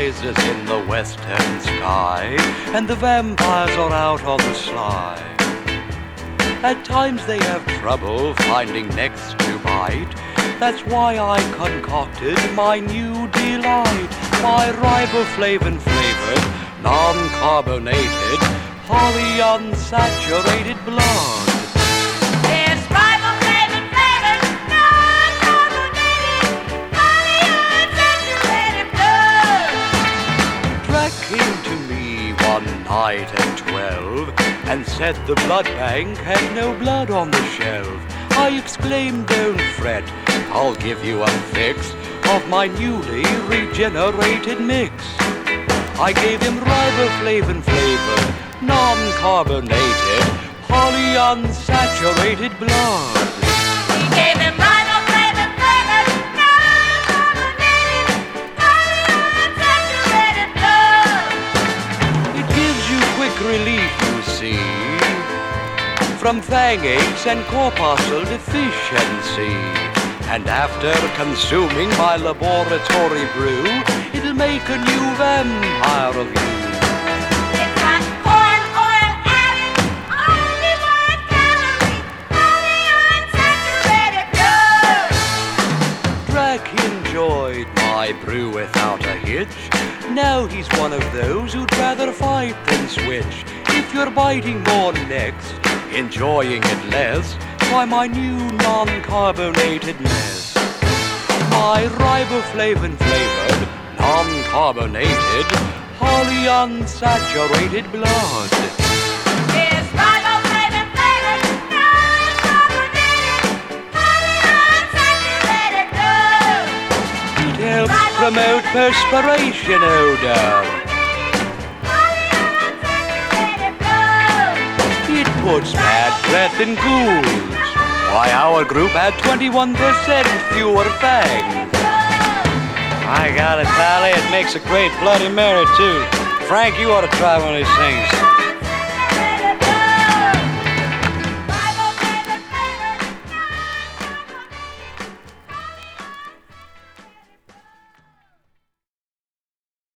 rises in the western sky, and the vampires are out on the sly. At times they have trouble finding necks to bite. That's why I concocted my new delight, my riboflavin flavored, non-carbonated, polyunsaturated blood. It's riboflavin flavored, non-carbonated, polyunsaturated blood. Drac came to me one night at 12 and said the blood bank had no blood on the shelf. I exclaimed, don't fret, I'll give you a fix of my newly regenerated mix. I gave him riboflavin flavored, non-carbonated, polyunsaturated blood. We gave him riboflavin flavored, non-carbonated, polyunsaturated blood. It gives you quick relief, you see, from fang aches and corpuscle deficiency. And after consuming my laboratory brew, it'll make a new vampire of you. It's got corn oil added, only 1 calorie, polyunsaturated blood. Drac enjoyed my brew without a hitch. Now he's one of those who'd rather fight than switch. If you're biting more necks, enjoying it less, try my new non-carbonated mess. My riboflavin flavored, non-carbonated, polyunsaturated blood. It's riboflavin flavored, non-carbonated, polyunsaturated blood. It helps promote perspiration odor. Polyunsaturated blood. It puts bad breath in ghouls. Why, our group had 21% fewer fangs. I got it, Pally. It makes a great Bloody Mary, too. Frank, you ought to try one of these things.